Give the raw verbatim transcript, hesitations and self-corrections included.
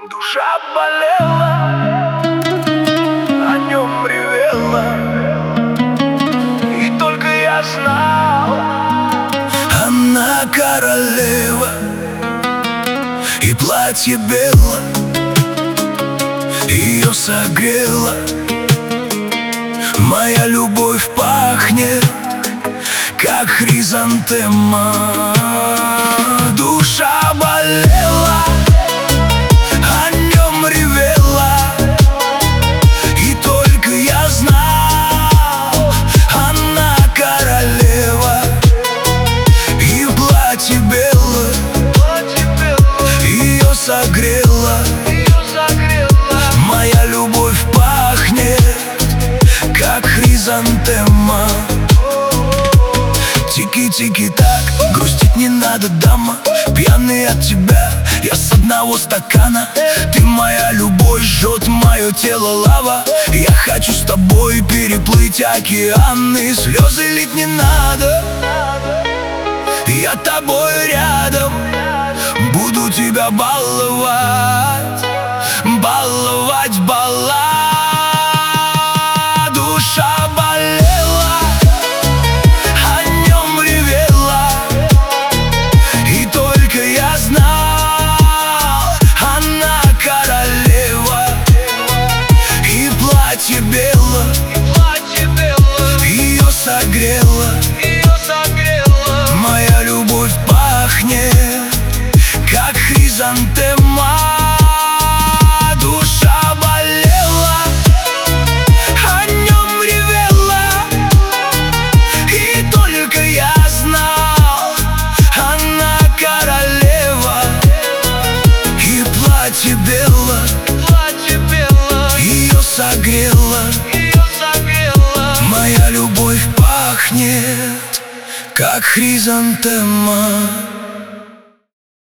Душа болела, о нем ревела, и только я знал, она королева, и платье бело ее согрело. Моя любовь пахнет, как хризантема. Душа болела, о нем ревела, и только я знал, она королева, и платье бело ее согрело. Моя любовь пахнет, как хризантема. Тики-тики-так, грустить не надо, дама. Пьяный от тебя, я с одного стакана. Ты моя любовь, жжет мое тело лава. Я хочу с тобой переплыть океаны. Слезы лить не надо, я тобой рядом. Буду тебя баловать, баловать, баловать. Душа болела, о нем ревела, и только я знал, она королева, и платье бело ее согрело. Моя любовь пахнет, как хризантема. Душа болела, о нем ревела, и только я знал, она королева, и платье бело ее согрело. Моя любовь пахнет, как хризантема.